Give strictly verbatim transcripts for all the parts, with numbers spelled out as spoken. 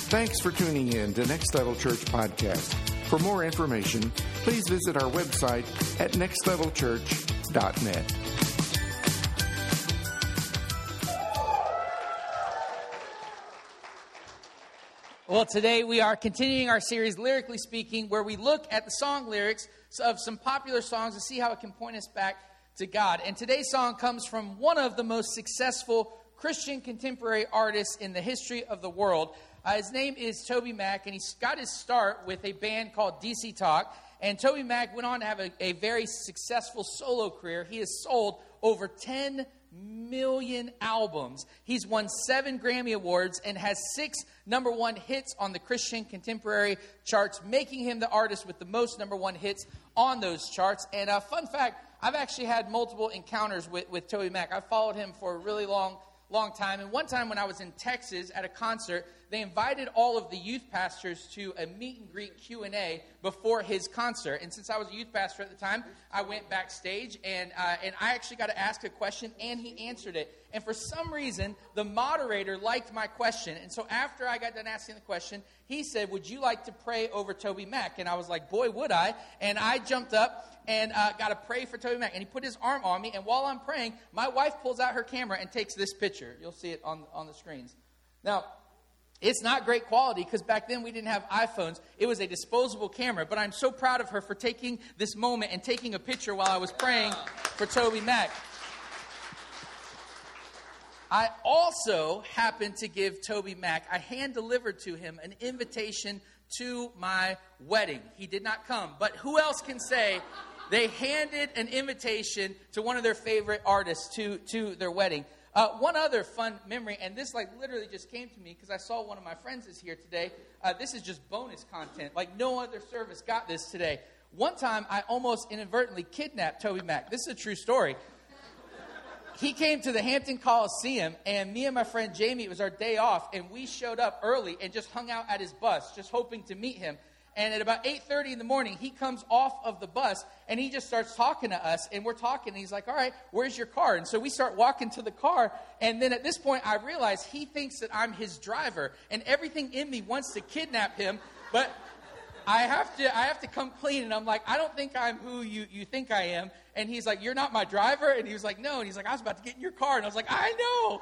Thanks for tuning in to Next Level Church Podcast. For more information, please visit our website at next level church dot net. Well, today we are continuing our series, Lyrically Speaking, where we look at the song lyrics of some popular songs to see how it can point us back to God. And today's song comes from one of the most successful Christian contemporary artists in the history of the world. Uh, his name is TobyMac, and he got his start with a band called D C Talk. And TobyMac went on to have a, a very successful solo career. He has sold over ten million albums. He's won seven Grammy Awards and has six number one hits on the Christian contemporary charts, making him the artist with the most number one hits on those charts. And a uh, fun fact, I've actually had multiple encounters with, with TobyMac. I've followed him for a really long long time. And one time when I was in Texas at a concert, they invited all of the youth pastors to a meet and greet Q and A before his concert. And since I was a youth pastor at the time, I went backstage and uh, and I actually got to ask a question, and he answered it. And for some reason, the moderator liked my question. And so after I got done asking the question, he said, "Would you like to pray over TobyMac?" And I was like, boy, would I. And I jumped up and uh, got to pray for TobyMac. And he put his arm on me. And while I'm praying, my wife pulls out her camera and takes this picture. You'll see it on, on the screens. Now, it's not great quality because back then we didn't have iPhones. It was a disposable camera. But I'm so proud of her for taking this moment and taking a picture while I was praying for TobyMac. I also happened to give TobyMac, I hand-delivered to him an invitation to my wedding. He did not come. But who else can say they handed an invitation to one of their favorite artists to, to their wedding? Uh, one other fun memory, and this like literally just came to me because I saw one of my friends is here today. Uh, this is just bonus content. Like no other service got this today. One time I almost inadvertently kidnapped TobyMac. This is a true story. He came to the Hampton Coliseum, and me and my friend Jamie, it was our day off, and we showed up early and just hung out at his bus, just hoping to meet him. And at about eight thirty in the morning, he comes off of the bus, and he just starts talking to us, and we're talking, and he's like, all right, where's your car? And so we start walking to the car, and then at this point, I realize he thinks that I'm his driver, and everything in me wants to kidnap him, but I have to I have to come clean, and I'm like, I don't think I'm who you, you think I am. And he's like, you're not my driver? And he was like, no. And he's like, I was about to get in your car. And I was like, I know.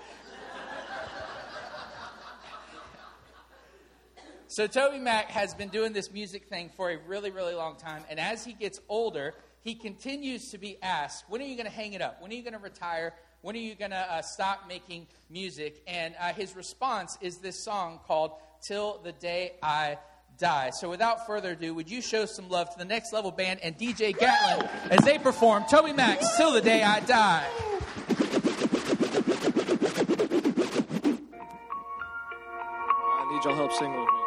So TobyMac has been doing this music thing for a really, really long time. And as he gets older, he continues to be asked, when are you going to hang it up? When are you going to retire? When are you going to uh, stop making music? And uh, his response is this song called Till the Day I Die. So without further ado, would you show some love to the Next Level Band and D J Gatlin as they perform TobyMac's Till the Day I Die. I need y'all help sing with me.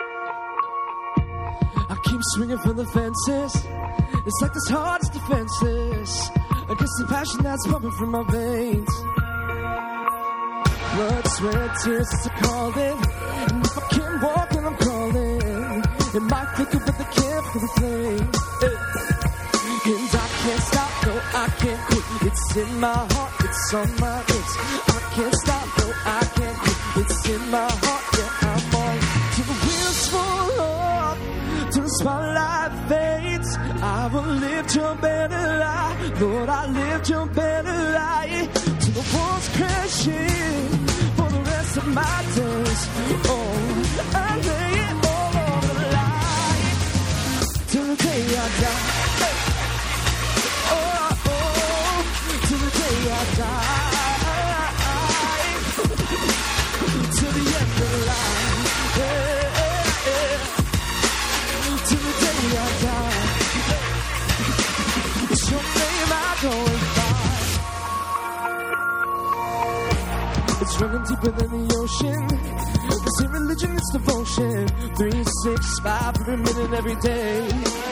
I keep swinging for the fences. It's like this hardest defenses against the passion that's pumping from my veins. Blood, sweat, tears, it's a calling. And if I can't walk, then I'm crawling. It might flicker, but they can't feel the flame. And I can't stop, no, I can't quit. It's in my heart, it's on my lips. I can't stop, no, I can't quit. It's in my heart, yeah, I'm on. Till the wheels fall off, till the spotlight fades, I will live your better life. Lord, I lived your better life. Till the walls crash in for the rest of my days. Oh, I lay it all on the line till the day I die. Hey. Oh, oh, till the day I die. Till the end of the line. Yeah, yeah, yeah. Till the day I die. It's your name I go by. It's running deeper than the ocean. This ain't religion, it's devotion. Three, six, five, every minute, every day.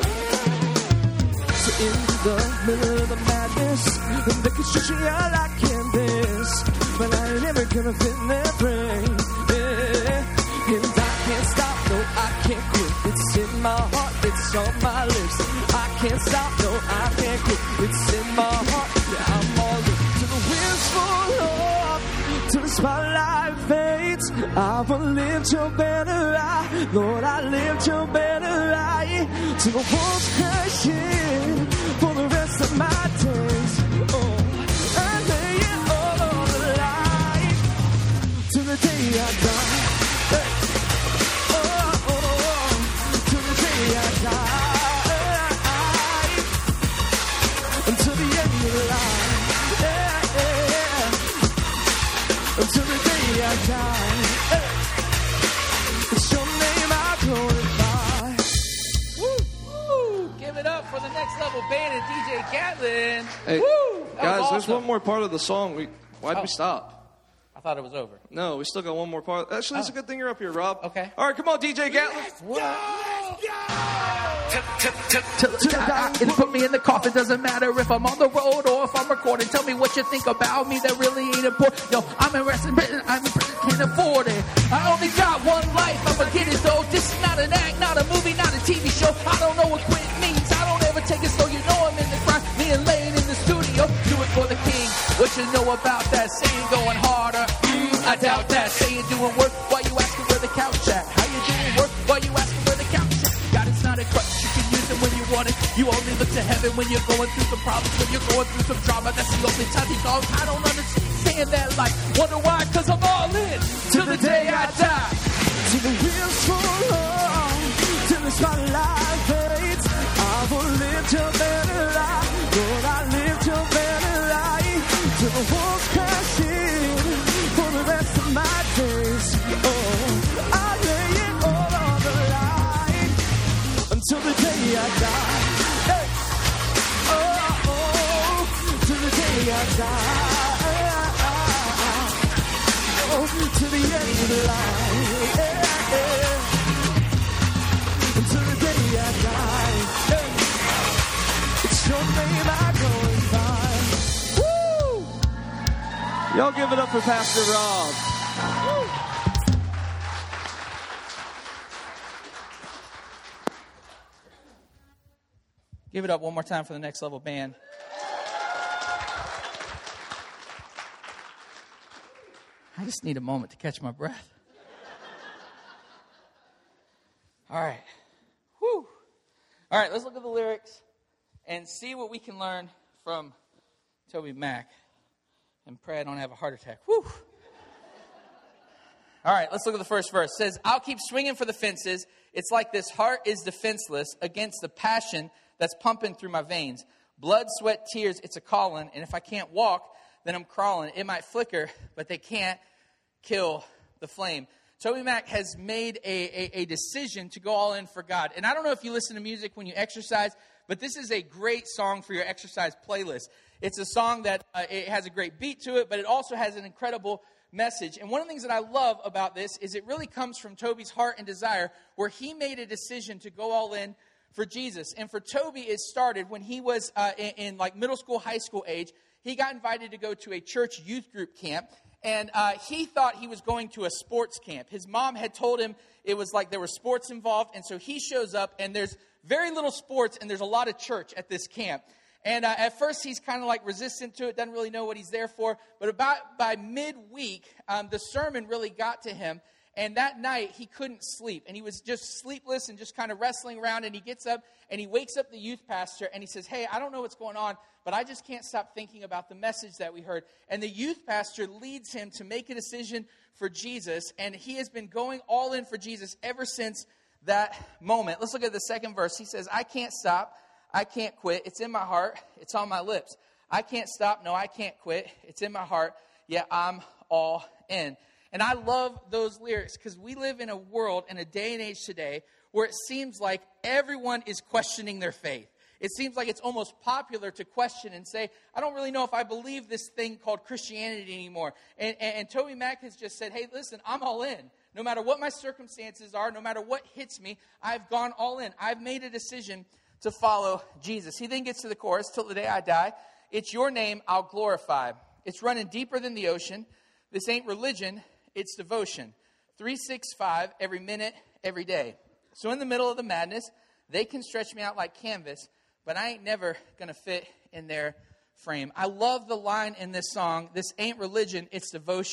So in the middle of the madness, and they can stretch me out like canvas, but I ain't ever gonna fit in their brain. Yeah. And I can't stop, no, I can't quit. It's in my heart, it's on my lips. I can't stop, no, I can't quit. It's in my heart, yeah, I'm all in. Till the wheels fall off, till the spotlight fades, fates. I will live your banner high. Lord, I lift your banner high. To the walls crashing for the rest of my days. Oh, I lay it all on the line till the day I die. Hey. Oh, oh, oh, till the day I die. Until the end of the line. Yeah, yeah, yeah. Until the day I die. Hey. It's your name I glorify. Woo, woo. Give it up for the Next Level Band and D J Catlin. Hey, Woo, that guys, was there's awesome. one more part of the song. We Why'd Oh. we stop? I thought it was over. No, we still got one more part. Actually, it's a Oh. good thing you're up here, Rob. Okay. All right, come on, D J Gatlin. Till the day I die, it'll put me in the coffin. Doesn't matter if I'm on the road or if I'm recording. Tell me what you think about me. That really ain't important. Yo, I'm in wrestling Britain. I'm in Britain. Can't afford it. I only got one life. I'ma get it though. This is not an act, not a movie, not a T V show. I don't know what quit means. I don't ever take it slow. You know I'm in the grind. Me and Lane in the studio. Do it for the king. What you know about that saying going harder? Mm, I doubt that. Saying doing work while you asking where the couch at. How you doing work while you asking where the couch at? God, it's not a crutch. You can use it when you want it. You only look to heaven when you're going through some problems. When you're going through some drama. That's the only time he goes. I don't understand that life. Wonder why? Cause I'm all in. Till the day I die. Till the wheels fall off, till the spotlight fades. I will lift your banner high. Lord, I lift your banner high. Till the walls crash in for the rest of my days. Oh, I lay it all on the line until the day I die. Hey. Oh, oh, till the day I die. Oh, to the end of the line. Yeah, yeah. Until the day I die. Yeah. It's your name I glorify. Woo! Y'all give it up for Pastor Rob. Give it up one more time for the Next Level Band. I just need a moment to catch my breath. All right. Whew. All right, let's look at the lyrics and see what we can learn from Toby Mac. And pray I don't have a heart attack. Whew. All right, let's look at the first verse. It says, I'll keep swinging for the fences. It's like this heart is defenseless against the passion that's pumping through my veins. Blood, sweat, tears, it's a calling. And if I can't walk, then I'm crawling. It might flicker, but they can't kill the flame. Toby Mac has made a, a, a decision to go all in for God. And I don't know if you listen to music when you exercise, but this is a great song for your exercise playlist. It's a song that uh, it has a great beat to it, but it also has an incredible message. And one of the things that I love about this is it really comes from Toby's heart and desire, where he made a decision to go all in for Jesus. And for Toby, it started when he was uh, in, in like middle school, high school age. He got invited to go to a church youth group camp. And uh, he thought he was going to a sports camp. His mom had told him it was like there were sports involved. And so he shows up, and there's very little sports, and there's a lot of church at this camp. And uh, at first, he's kind of like resistant to it, doesn't really know what he's there for. But about by midweek, um, the sermon really got to him. And that night, he couldn't sleep. And he was just sleepless and just kind of wrestling around. And he gets up, and he wakes up the youth pastor, and he says, hey, I don't know what's going on, but I just can't stop thinking about the message that we heard. And the youth pastor leads him to make a decision for Jesus. And he has been going all in for Jesus ever since that moment. Let's look at the second verse. He says, I can't stop. I can't quit. It's in my heart. It's on my lips. I can't stop. No, I can't quit. It's in my heart. Yeah, I'm all in. And I love those lyrics because we live in a world and a day and age today where it seems like everyone is questioning their faith. It seems like it's almost popular to question and say, I don't really know if I believe this thing called Christianity anymore. And, and, and Toby Mac has just said, hey, listen, I'm all in. No matter what my circumstances are, no matter what hits me, I've gone all in. I've made a decision to follow Jesus. He then gets to the chorus, till the day I die. It's your name I'll glorify. It's running deeper than the ocean. This ain't religion, it's devotion. three sixty-five every minute, every day. So in the middle of the madness, they can stretch me out like canvas, but I ain't never going to fit in their frame. I love the line in this song, this ain't religion, it's devotion.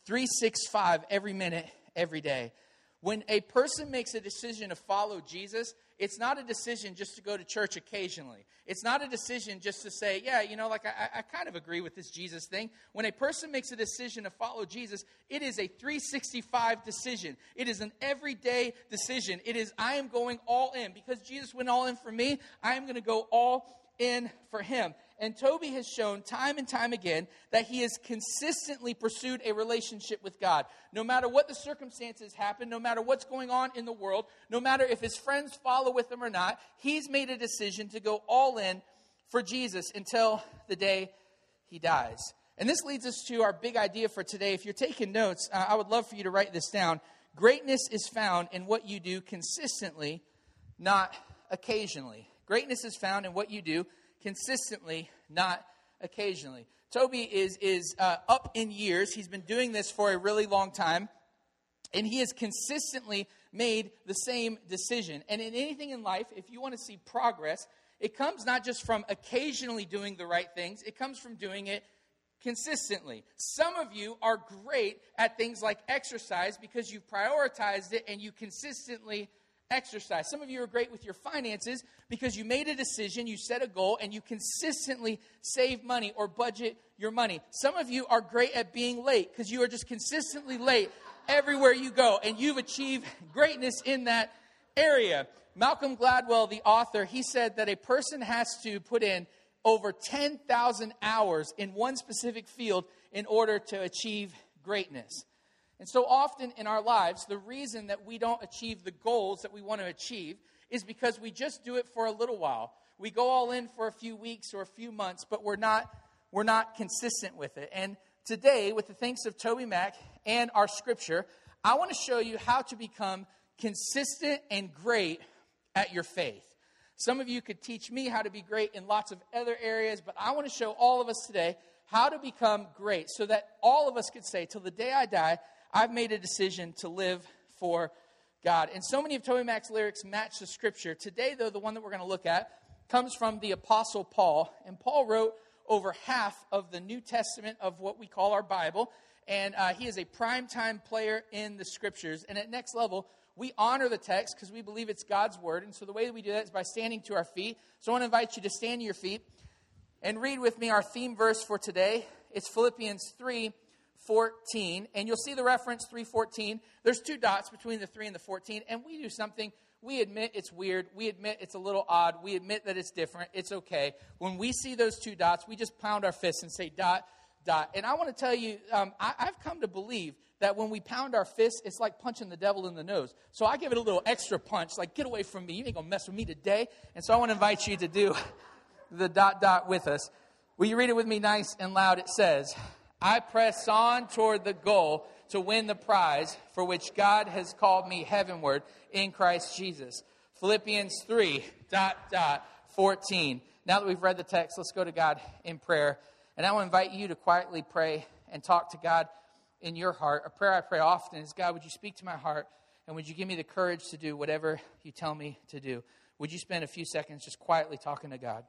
three sixty-five, every minute, every day. When a person makes a decision to follow Jesus, it's not a decision just to go to church occasionally. It's not a decision just to say, yeah, you know, like I, I kind of agree with this Jesus thing. When a person makes a decision to follow Jesus, it is a three sixty-five decision. It is an everyday decision. It is, I am going all in. Because Jesus went all in for me, I am going to go all in for him. And Toby has shown time and time again that he has consistently pursued a relationship with God. No matter what the circumstances happen, no matter what's going on in the world, no matter if his friends follow with him or not, he's made a decision to go all in for Jesus until the day he dies. And this leads us to our big idea for today. If you're taking notes, uh, I would love for you to write this down. Greatness is found in what you do consistently, not occasionally. Greatness is found in what you do consistently, not occasionally. Toby is is uh, up in years. He's been doing this for a really long time, and he has consistently made the same decision. And in anything in life, if you want to see progress, it comes not just from occasionally doing the right things, it comes from doing it consistently. Some of you are great at things like exercise because you've prioritized it and you consistently exercise. Some of you are great with your finances because you made a decision, you set a goal, and you consistently save money or budget your money. Some of you are great at being late because you are just consistently late everywhere you go, and you've achieved greatness in that area. Malcolm Gladwell, the author, he said that a person has to put in over ten thousand hours in one specific field in order to achieve greatness. And so often in our lives, the reason that we don't achieve the goals that we want to achieve is because we just do it for a little while. We go all in for a few weeks or a few months, but we're not we're not consistent with it. And today, with the thanks of Toby Mack and our scripture, I want to show you how to become consistent and great at your faith. Some of you could teach me how to be great in lots of other areas, but I want to show all of us today how to become great so that all of us could say, till the day I die, I've made a decision to live for God. And so many of Toby Mack's lyrics match the scripture. Today, though, the one that we're going to look at comes from the Apostle Paul. And Paul wrote over half of the New Testament of what we call our Bible. And uh, he is a primetime player in the scriptures. And at Next Level, we honor the text because we believe it's God's word. And so the way that we do that is by standing to our feet. So I want to invite you to stand to your feet and read with me our theme verse for today. It's Philippians three fourteen, and you'll see the reference three fourteen. There's two dots between the three and the fourteen, and we do something. We admit it's weird. We admit it's a little odd. We admit that it's different. It's okay. When we see those two dots, we just pound our fists and say dot, dot. And I want to tell you, um, I, I've come to believe that when we pound our fists, it's like punching the devil in the nose. So I give it a little extra punch, like, get away from me. You ain't going to mess with me today. And so I want to invite you to do the dot, dot with us. Will you read it with me nice and loud? It says, I press on toward the goal to win the prize for which God has called me heavenward in Christ Jesus. Philippians three, dot, dot, fourteen. Now that we've read the text, let's go to God in prayer. And I want to invite you to quietly pray and talk to God in your heart. A prayer I pray often is, God, would you speak to my heart? And would you give me the courage to do whatever you tell me to do? Would you spend a few seconds just quietly talking to God?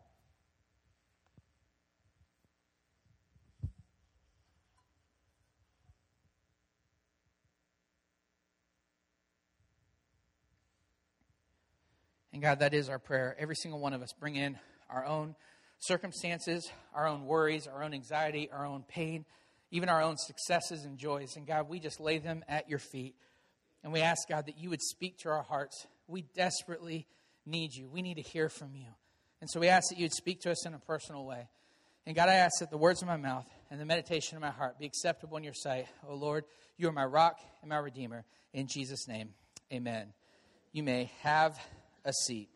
And God, that is our prayer. Every single one of us bring in our own circumstances, our own worries, our own anxiety, our own pain, even our own successes and joys. And God, we just lay them at your feet. And we ask, God, that you would speak to our hearts. We desperately need you. We need to hear from you. And so we ask that you would speak to us in a personal way. And God, I ask that the words of my mouth and the meditation of my heart be acceptable in your sight. Oh Lord, you are my rock and my redeemer. In Jesus' name, amen. You may have a seat.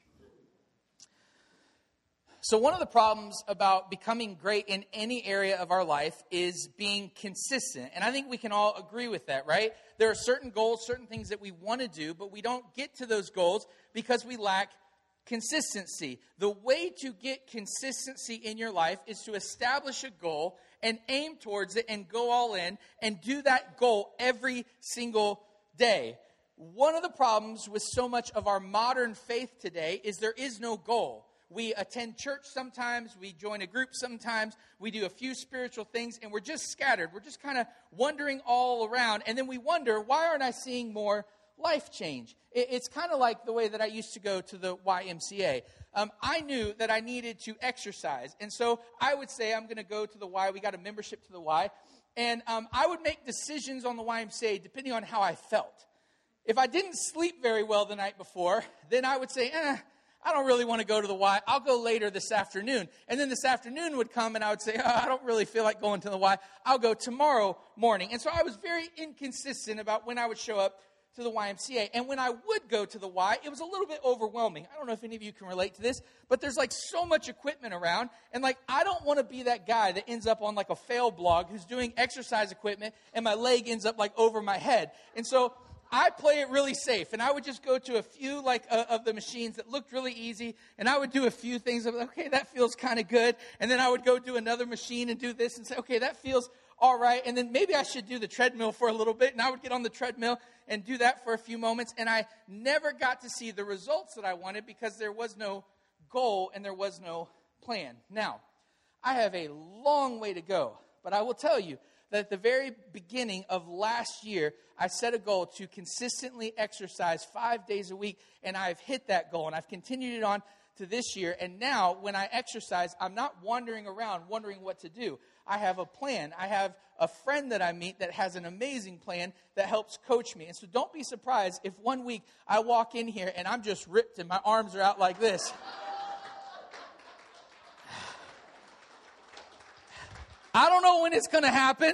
So one of the problems about becoming great in any area of our life is being consistent. And I think we can all agree with that, right? There are certain goals, certain things that we want to do, but we don't get to those goals because we lack consistency. The way to get consistency in your life is to establish a goal and aim towards it and go all in and do that goal every single day. One of the problems with so much of our modern faith today is there is no goal. We attend church sometimes. We join a group sometimes. We do a few spiritual things, and we're just scattered. We're just kind of wandering all around. And then we wonder, why aren't I seeing more life change? It's kind of like the way that I used to go to the Y M C A. Um, I knew that I needed to exercise. And so I would say, I'm going to go to the Y. We got a membership to the Y. And um, I would make decisions on the Y M C A depending on how I felt. If I didn't sleep very well the night before, then I would say, eh, I don't really want to go to the Y. I'll go later this afternoon. And then this afternoon would come and I would say, oh, I don't really feel like going to the Y. I'll go tomorrow morning. And so I was very inconsistent about when I would show up to the Y M C A. And when I would go to the Y, it was a little bit overwhelming. I don't know if any of you can relate to this, but there's like so much equipment around. And like, I don't want to be that guy that ends up on like a fail blog who's doing exercise equipment and my leg ends up like over my head. And so I play it really safe. And I would just go to a few like uh, of the machines that looked really easy. And I would do a few things. Of, okay, that feels kind of good. And then I would go do another machine and do this and say, okay, that feels all right. And then maybe I should do the treadmill for a little bit. And I would get on the treadmill and do that for a few moments. And I never got to see the results that I wanted because there was no goal and there was no plan. Now, I have a long way to go. But I will tell you that at the very beginning of last year, I set a goal to consistently exercise five days a week. And I've hit that goal. And I've continued it on to this year. And now when I exercise, I'm not wandering around wondering what to do. I have a plan. I have a friend that I meet that has an amazing plan that helps coach me. And so don't be surprised if one week I walk in here and I'm just ripped and my arms are out like this. I don't know when it's going to happen,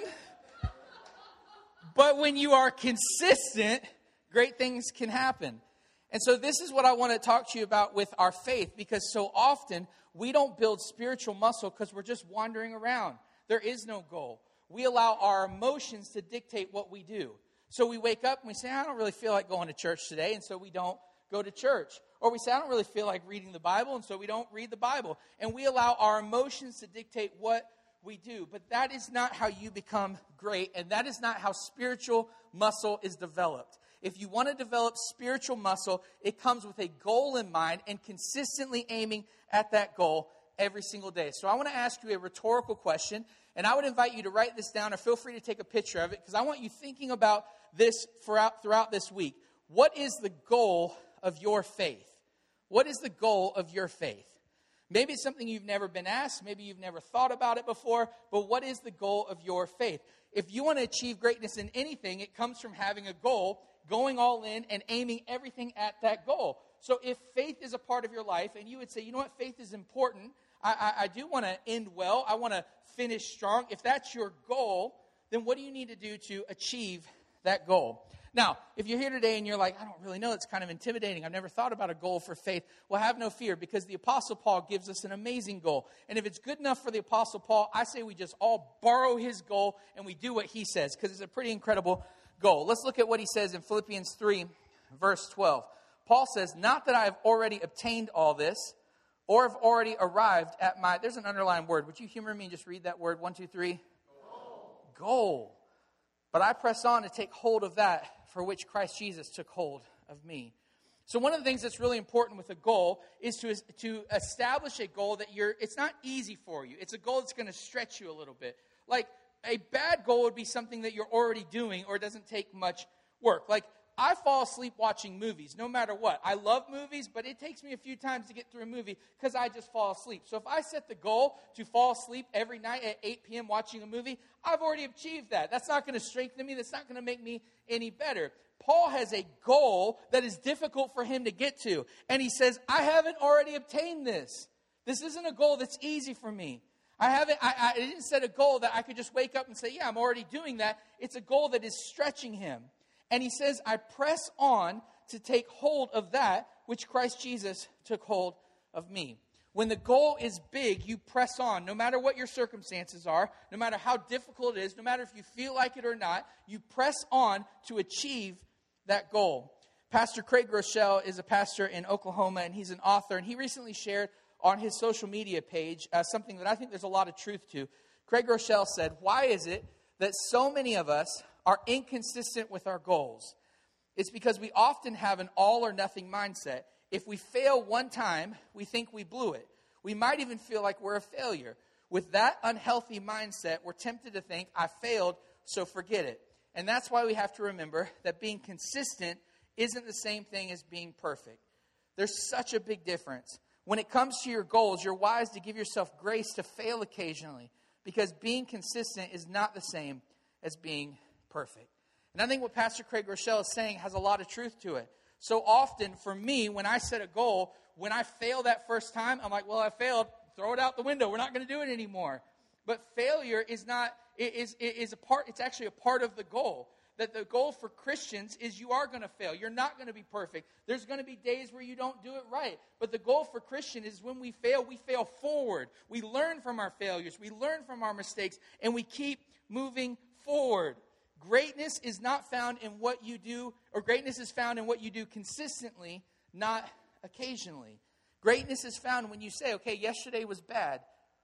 but when you are consistent, great things can happen. And so this is what I want to talk to you about with our faith, because so often we don't build spiritual muscle because we're just wandering around. There is no goal. We allow our emotions to dictate what we do. So we wake up and we say, I don't really feel like going to church today, and so we don't go to church. Or we say, I don't really feel like reading the Bible, and so we don't read the Bible. And we allow our emotions to dictate what we do. But that is not how you become great, and that is not how spiritual muscle is developed. If you want to develop spiritual muscle, it comes with a goal in mind and consistently aiming at that goal every single day. So I want to ask you a rhetorical question, and I would invite you to write this down or feel free to take a picture of it because I want you thinking about this throughout, throughout this week. What is the goal of your faith? What is the goal of your faith? Maybe it's something you've never been asked. Maybe you've never thought about it before. But what is the goal of your faith? If you want to achieve greatness in anything, it comes from having a goal, going all in, and aiming everything at that goal. So if faith is a part of your life, and you would say, you know what, faith is important. I, I, I do want to end well. I want to finish strong. If that's your goal, then what do you need to do to achieve that goal? Now, if you're here today and you're like, I don't really know, it's kind of intimidating. I've never thought about a goal for faith. Well, have no fear, because the Apostle Paul gives us an amazing goal. And if it's good enough for the Apostle Paul, I say we just all borrow his goal and we do what he says, because it's a pretty incredible goal. Let's look at what he says in Philippians three, verse twelve. Paul says, not that I have already obtained all this, or have already arrived at my, there's an underlined word. Would you humor me and just read that word? One, two, three. Goal. Goal. But I press on to take hold of that for which Christ Jesus took hold of me. So one of the things that's really important with a goal is to, to establish a goal that you're, it's not easy for you. It's a goal that's going to stretch you a little bit. Like a bad goal would be something that you're already doing or doesn't take much work. Like I fall asleep watching movies, no matter what. I love movies, but it takes me a few times to get through a movie because I just fall asleep. So if I set the goal to fall asleep every night at eight p.m. watching a movie, I've already achieved that. That's not going to strengthen me. That's not going to make me any better. Paul has a goal that is difficult for him to get to. And he says, I haven't already obtained this. This isn't a goal that's easy for me. I haven't, I, I didn't set a goal that I could just wake up and say, yeah, I'm already doing that. It's a goal that is stretching him. And he says, I press on to take hold of that which Christ Jesus took hold of me. When the goal is big, you press on. No matter what your circumstances are, no matter how difficult it is, no matter if you feel like it or not, you press on to achieve that goal. Pastor Craig Groeschel is a pastor in Oklahoma, and he's an author. And he recently shared on his social media page uh, something that I think there's a lot of truth to. Craig Groeschel said, why is it that so many of us are inconsistent with our goals? It's because we often have an all or nothing mindset. If we fail one time, we think we blew it. We might even feel like we're a failure. With that unhealthy mindset, we're tempted to think, I failed, so forget it. And that's why we have to remember that being consistent isn't the same thing as being perfect. There's such a big difference. When it comes to your goals, you're wise to give yourself grace to fail occasionally, because being consistent is not the same as being perfect. And I think what Pastor Craig Rochelle is saying has a lot of truth to it. So often, for me, when I set a goal, when I fail that first time, I'm like, well, I failed. Throw it out the window. We're not going to do it anymore. But failure is not, is, is a part, it's actually a part of the goal. That the goal for Christians is you are going to fail. You're not going to be perfect. There's going to be days where you don't do it right. But the goal for Christian is when we fail, we fail forward. We learn from our failures. We learn from our mistakes. And we keep moving forward. Greatness is not found in what you do, or greatness is found in what you do consistently, not occasionally. Greatness is found when you say, okay, yesterday was bad.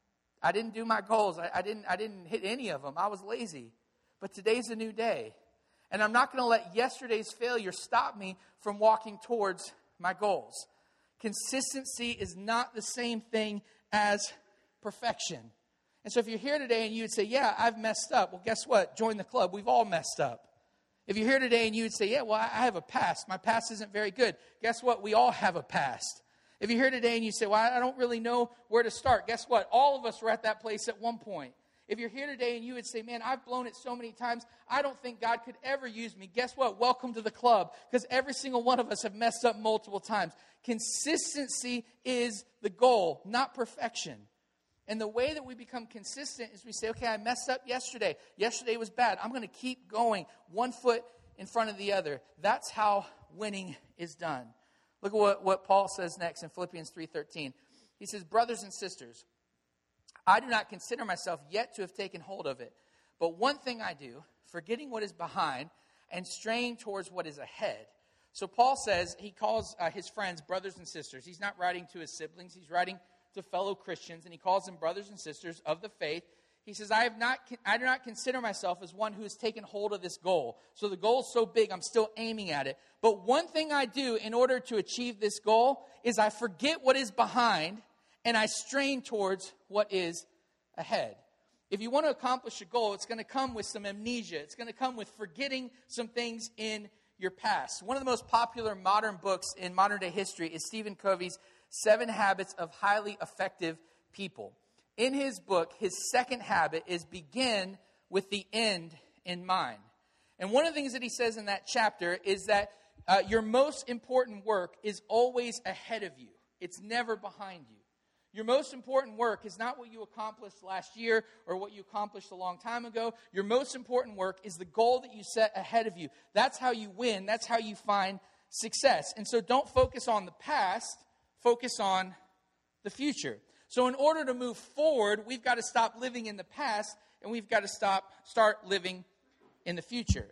I didn't do my goals. I, I didn't, I didn't hit any of them. I was lazy. But today's a new day. And I'm not going to let yesterday's failure stop me from walking towards my goals. Consistency is not the same thing as perfection. And so if you're here today and you would say, yeah, I've messed up. Well, guess what? Join the club. We've all messed up. If you're here today and you would say, yeah, well, I have a past. My past isn't very good. Guess what? We all have a past. If you're here today and you say, well, I don't really know where to start. Guess what? All of us were at that place at one point. If you're here today and you would say, man, I've blown it so many times, I don't think God could ever use me. Guess what? Welcome to the club, because every single one of us have messed up multiple times. Consistency is the goal, not perfection. And the way that we become consistent is we say, okay, I messed up yesterday. Yesterday was bad. I'm going to keep going one foot in front of the other. That's how winning is done. Look at what, what Paul says next in Philippians three thirteen. He says, brothers and sisters, I do not consider myself yet to have taken hold of it. But one thing I do, forgetting what is behind and straying towards what is ahead. So Paul says, he calls uh, his friends brothers and sisters. He's not writing to his siblings. He's writing to fellow Christians, and he calls them brothers and sisters of the faith. He says, I have not, I do not consider myself as one who has taken hold of this goal. So the goal is so big, I'm still aiming at it. But one thing I do in order to achieve this goal is I forget what is behind and I strain towards what is ahead. If you want to accomplish a goal, it's going to come with some amnesia. It's going to come with forgetting some things in your past. One of the most popular modern books in modern day history is Stephen Covey's Seven Habits of Highly Effective People. In his book, his second habit is begin with the end in mind. And one of the things that he says in that chapter is that uh, your most important work is always ahead of you. It's never behind you. Your most important work is not what you accomplished last year or what you accomplished a long time ago. Your most important work is the goal that you set ahead of you. That's how you win. That's how you find success. And so don't focus on the past. Focus on the future. So in order to move forward, we've got to stop living in the past and we've got to stop, start living in the future.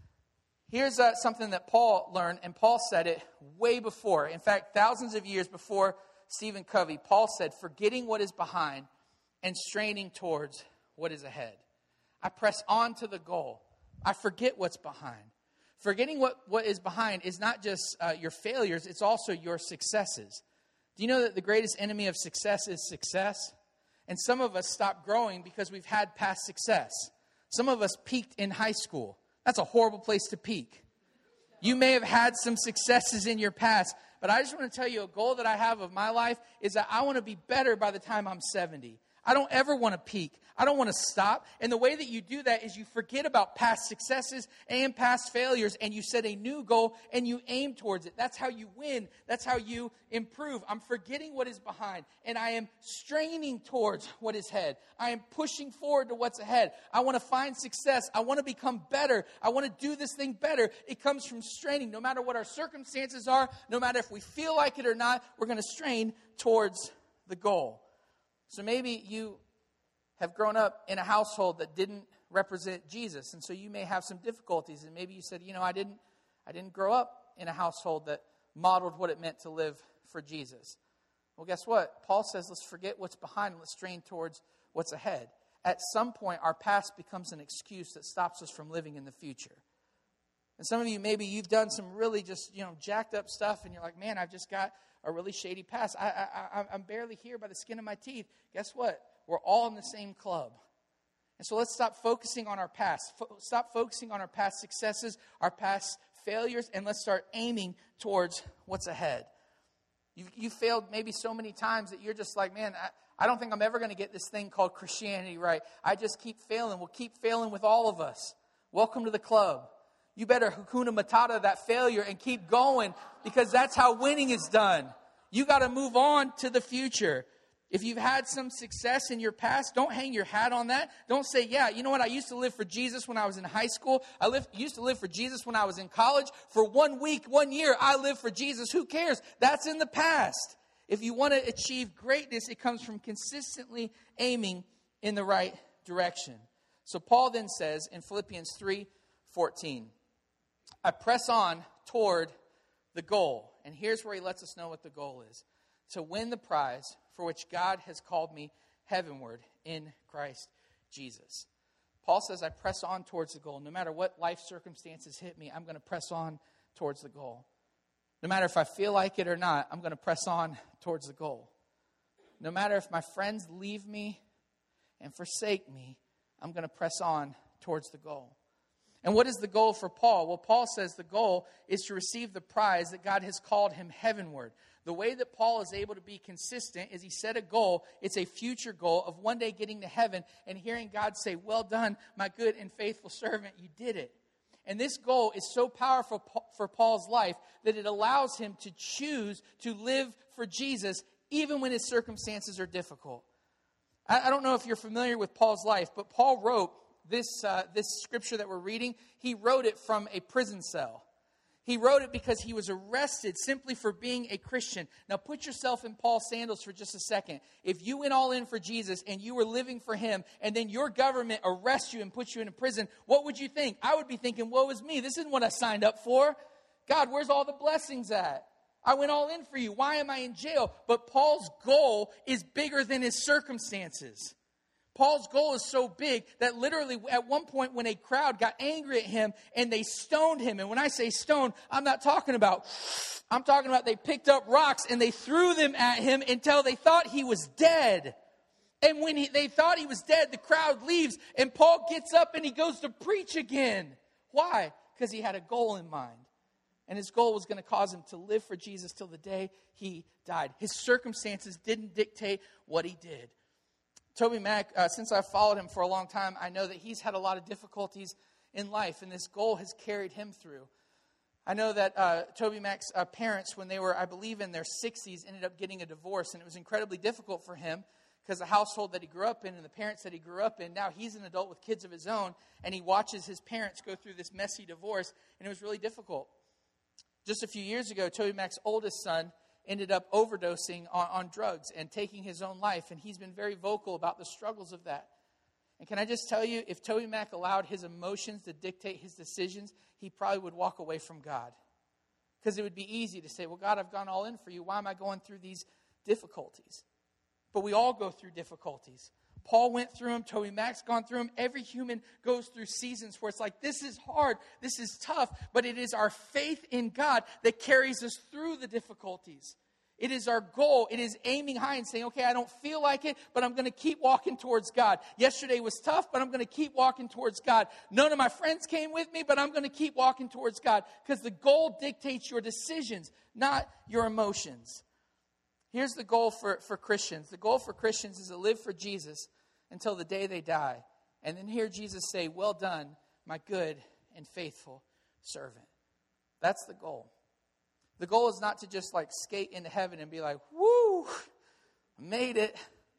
Here's uh, something that Paul learned, and Paul said it way before. In fact, thousands of years before Stephen Covey, Paul said, forgetting what is behind and straining towards what is ahead. I press on to the goal. I forget what's behind. Forgetting what, what is behind is not just uh, your failures, it's also your successes. Do you know that the greatest enemy of success is success? And some of us stop growing because we've had past success. Some of us peaked in high school. That's a horrible place to peak. You may have had some successes in your past, but I just want to tell you a goal that I have of my life is that I want to be better by the time I'm seventy. I don't ever want to peak. I don't want to stop. And the way that you do that is you forget about past successes and past failures, and you set a new goal and you aim towards it. That's how you win. That's how you improve. I'm forgetting what is behind, and I am straining towards what is ahead. I am pushing forward to what's ahead. I want to find success. I want to become better. I want to do this thing better. It comes from straining. No matter what our circumstances are, no matter if we feel like it or not, we're going to strain towards the goal. So maybe you have grown up in a household that didn't represent Jesus, and so you may have some difficulties. And maybe you said, you know, I didn't, I didn't grow up in a household that modeled what it meant to live for Jesus. Well, guess what? Paul says, let's forget what's behind and let's strain towards what's ahead. At some point, our past becomes an excuse that stops us from living in the future. And some of you, maybe you've done some really just, you know, jacked up stuff, and you're like, man, I've just got a really shady past. I, I, I, I'm barely here by the skin of my teeth. Guess what? We're all in the same club. And so let's stop focusing on our past. Fo- stop focusing on our past successes, our past failures, and let's start aiming towards what's ahead. You you failed maybe so many times that you're just like, man, I, I don't think I'm ever going to get this thing called Christianity right. I just keep failing. We'll keep failing with all of us. Welcome to the club. You better Hakuna Matata that failure and keep going, because that's how winning is done. You got to move on to the future. If you've had some success in your past, don't hang your hat on that. Don't say, yeah, you know what? I used to live for Jesus when I was in high school. I lived, used to live for Jesus when I was in college. For one week, one year, I lived for Jesus. Who cares? That's in the past. If you want to achieve greatness, it comes from consistently aiming in the right direction. So Paul then says in Philippians three fourteen, I press on toward the goal. And here's where he lets us know what the goal is. To win the prize for which God has called me heavenward in Christ Jesus. Paul says, I press on towards the goal. No matter what life circumstances hit me, I'm going to press on towards the goal. No matter if I feel like it or not, I'm going to press on towards the goal. No matter if my friends leave me and forsake me, I'm going to press on towards the goal. And what is the goal for Paul? Well, Paul says the goal is to receive the prize that God has called him heavenward. The way that Paul is able to be consistent is he set a goal. It's a future goal of one day getting to heaven and hearing God say, well done, my good and faithful servant, you did it. And this goal is so powerful for Paul's life that it allows him to choose to live for Jesus even when his circumstances are difficult. I don't know if you're familiar with Paul's life, but Paul wrote this, uh, this scripture that we're reading. He wrote it from a prison cell. He wrote it because he was arrested simply for being a Christian. Now put yourself in Paul's sandals for just a second. If you went all in for Jesus and you were living for him, and then your government arrests you and puts you in a prison, what would you think? I would be thinking, woe is me. This isn't what I signed up for. God, where's all the blessings at? I went all in for you. Why am I in jail? But Paul's goal is bigger than his circumstances. Paul's goal is so big that literally at one point when a crowd got angry at him and they stoned him. And when I say stoned, I'm not talking about, I'm talking about they picked up rocks and they threw them at him until they thought he was dead. And when he, they thought he was dead, the crowd leaves and Paul gets up and he goes to preach again. Why? Because he had a goal in mind. And his goal was going to cause him to live for Jesus till the day he died. His circumstances didn't dictate what he did. Toby Mac, uh, since I've followed him for a long time, I know that he's had a lot of difficulties in life, and this goal has carried him through. I know that uh, Toby Mac's uh, parents, when they were, I believe, in their sixties, ended up getting a divorce, and it was incredibly difficult for him because the household that he grew up in and the parents that he grew up in, now he's an adult with kids of his own, and he watches his parents go through this messy divorce, and it was really difficult. Just a few years ago, Toby Mac's oldest son ended up overdosing on, on drugs and taking his own life. And he's been very vocal about the struggles of that. And can I just tell you, if Toby Mac allowed his emotions to dictate his decisions, he probably would walk away from God. Because it would be easy to say, well, God, I've gone all in for you. Why am I going through these difficulties? But we all go through difficulties. Paul went through them. Toby Mac's gone through them. Every human goes through seasons where it's like, this is hard. This is tough. But it is our faith in God that carries us through the difficulties. It is our goal. It is aiming high and saying, okay, I don't feel like it, but I'm going to keep walking towards God. Yesterday was tough, but I'm going to keep walking towards God. None of my friends came with me, but I'm going to keep walking towards God. Because the goal dictates your decisions, not your emotions. Here's the goal for, for Christians. The goal for Christians is to live for Jesus until the day they die. And then hear Jesus say, well done, my good and faithful servant. That's the goal. The goal is not to just like skate into heaven and be like, woo, made it.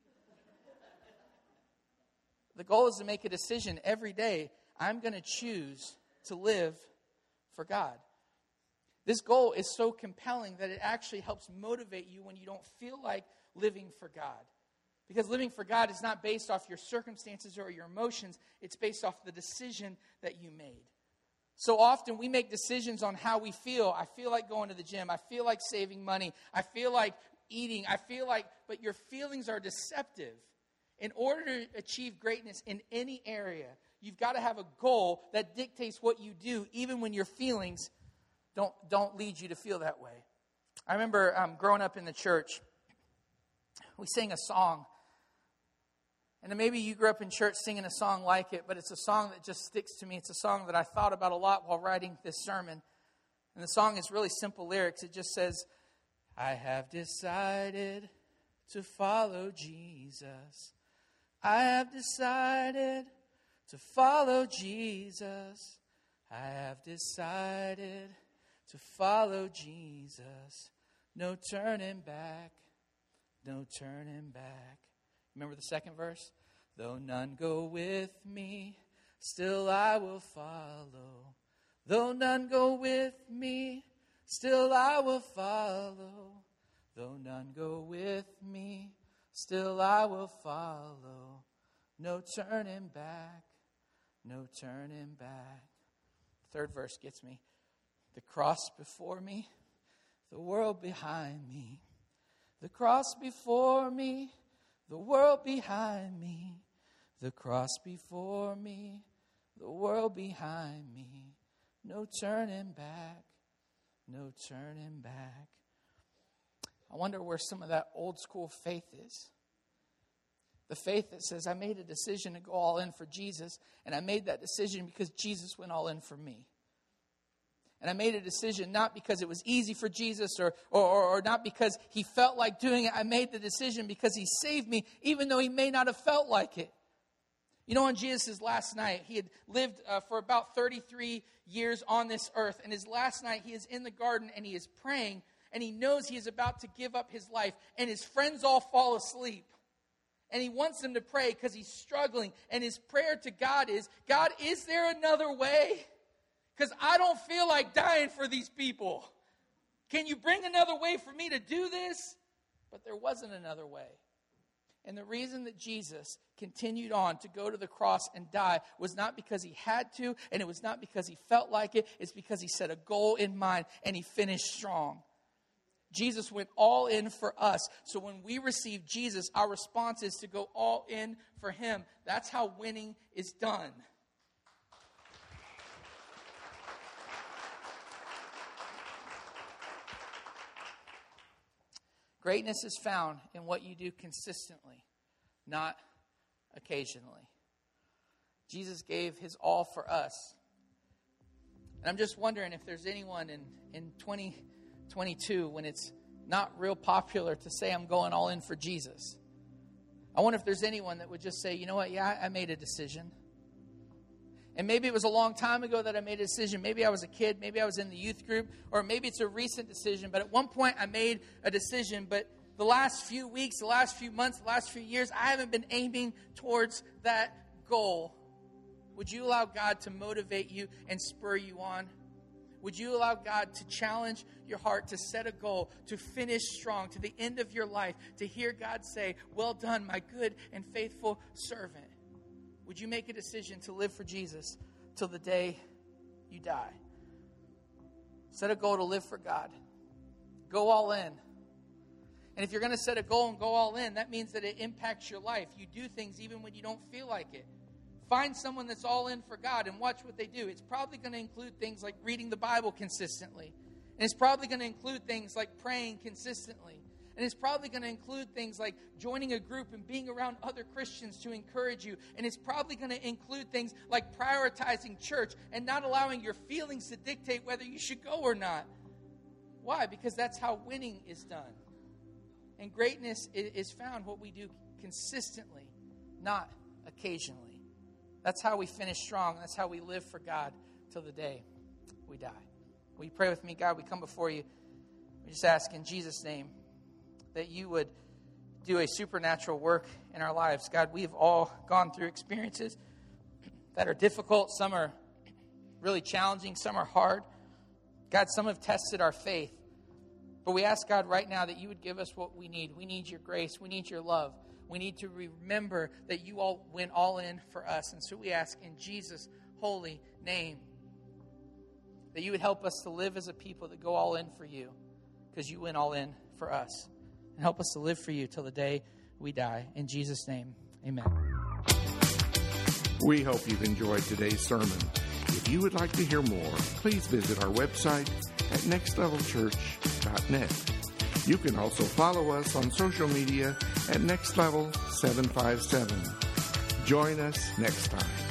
The goal is to make a decision every day. I'm going to choose to live for God. This goal is so compelling that it actually helps motivate you when you don't feel like living for God. Because living for God is not based off your circumstances or your emotions. It's based off the decision that you made. So often we make decisions on how we feel. I feel like going to the gym. I feel like saving money. I feel like eating. I feel like, but your feelings are deceptive. In order to achieve greatness in any area, You've got to have a goal that dictates what you do, even when your feelings don't, don't lead you to feel that way. I remember um, growing up in the church, we sang a song. And then maybe you grew up in church singing a song like it, but it's a song that just sticks to me. It's a song that I thought about a lot while writing this sermon. And the song is really simple lyrics. It just says, I have decided to follow Jesus. I have decided to follow Jesus. I have decided to follow Jesus. No turning back, no turning back. Remember the second verse? Though none go with me, still I will follow. Though none go with me, still I will follow. Though none go with me, still I will follow. No turning back, no turning back. Third verse gets me. The cross before me, the world behind me. The cross before me, the world behind me. The cross before me, the world behind me. No turning back, no turning back. I wonder where some of that old school faith is. The faith that says, I made a decision to go all in for Jesus, and I made that decision because Jesus went all in for me. And I made a decision not because it was easy for Jesus or, or, or not because he felt like doing it. I made the decision because he saved me, even though he may not have felt like it. You know, on Jesus' last night, he had lived uh, for about thirty-three years on this earth. And his last night, he is in the garden and he is praying. And he knows he is about to give up his life. And his friends all fall asleep. And he wants them to pray because he's struggling. And his prayer to God is, God, is there another way? Because I don't feel like dying for these people. Can you bring another way for me to do this? But there wasn't another way. And the reason that Jesus continued on to go to the cross and die was not because he had to, and it was not because he felt like it. It's because he set a goal in mind, and he finished strong. Jesus went all in for us. So when we receive Jesus, our response is to go all in for him. That's how winning is done. Greatness is found in what you do consistently, not occasionally. Jesus gave his all for us. And I'm just wondering if there's anyone in, in twenty twenty-two when it's not real popular to say I'm going all in for Jesus. I wonder if there's anyone that would just say, you know what, yeah, I made a decision. And maybe it was a long time ago that I made a decision. Maybe I was a kid. Maybe I was in the youth group. Or maybe it's a recent decision. But at one point I made a decision. But the last few weeks, the last few months, the last few years, I haven't been aiming towards that goal. Would you allow God to motivate you and spur you on? Would you allow God to challenge your heart, to set a goal, to finish strong to the end of your life, to hear God say, well done, my good and faithful servant? Would you make a decision to live for Jesus till the day you die? Set a goal to live for God. Go all in. And if you're going to set a goal and go all in, that means that it impacts your life. You do things even when you don't feel like it. Find someone that's all in for God and watch what they do. It's probably going to include things like reading the Bible consistently. And it's probably going to include things like praying consistently. And it's probably going to include things like joining a group and being around other Christians to encourage you. And it's probably going to include things like prioritizing church and not allowing your feelings to dictate whether you should go or not. Why? Because that's how winning is done. And greatness is found what we do consistently, not occasionally. That's how we finish strong. That's how we live for God till the day we die. Will you pray with me? God, we come before you. We just ask in Jesus' name that you would do a supernatural work in our lives. God, we've all gone through experiences that are difficult. Some are really challenging. Some are hard. God, some have tested our faith. But we ask, God, right now that you would give us what we need. We need your grace. We need your love. We need to remember that you all went all in for us. And so we ask in Jesus' holy name that you would help us to live as a people that go all in for you because you went all in for us. And help us to live for you till the day we die. In Jesus' name, amen. We hope you've enjoyed today's sermon. If you would like to hear more, please visit our website at next level church dot net. You can also follow us on social media at Next Level seven five seven. Join us next time.